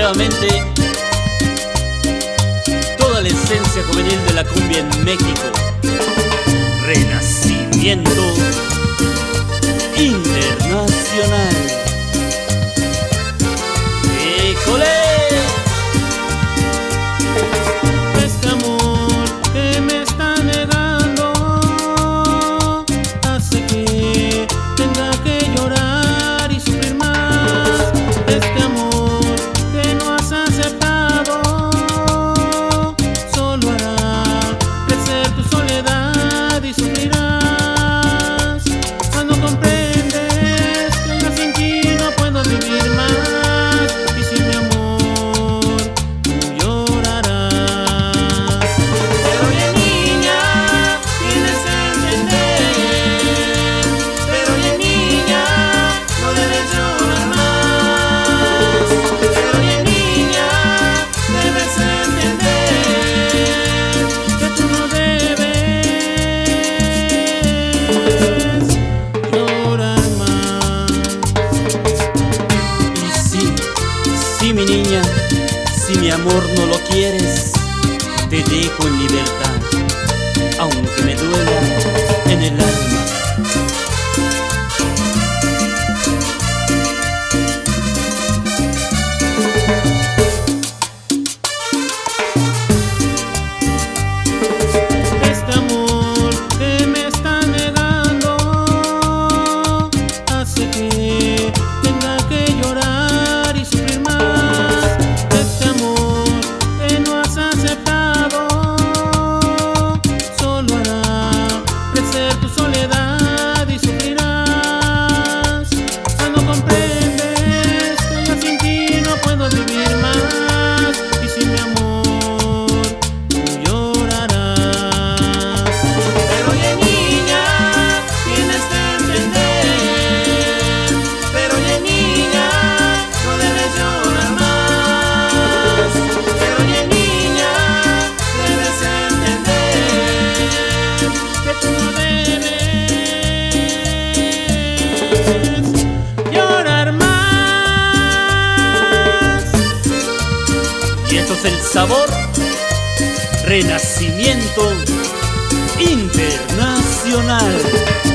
nuevamente toda la esencia juvenil de la cumbia en México. Renacimiento internacional. ¡Éjole! Este amor que me está negando hace que tenga que llorar y sufrir más. Este amor que no has aceptado solo hará crecer tu soledad y sufrirás cuando comprendes que yo sin ti no puedo vivir más. Y sin mi amor tú llorarás. Pero oye niña, tienes que entender. Pero oye niña, no debes llorar más. Pero oye niña, debes entender que tú no debes llorar más. Y sí, mi niña, si mi amor no lo quieres, te dejo en libertad, aunque me duela en el alma. Este amor que me está negando hace que tenga que llorar y sufrir más. Este amor que no has aceptado solo hará crecer tu soledad y sufrirás cuando comprendes que yo sin ti no puedo vivir más. Y sin mi amor tú llorarás. Pero oye niña, tienes que entender. Pero oye niña, no debes llorar más. Pero oye niña, debes entender que tú no debes llorar más. Y esto es el sabor. Renacimiento internacional.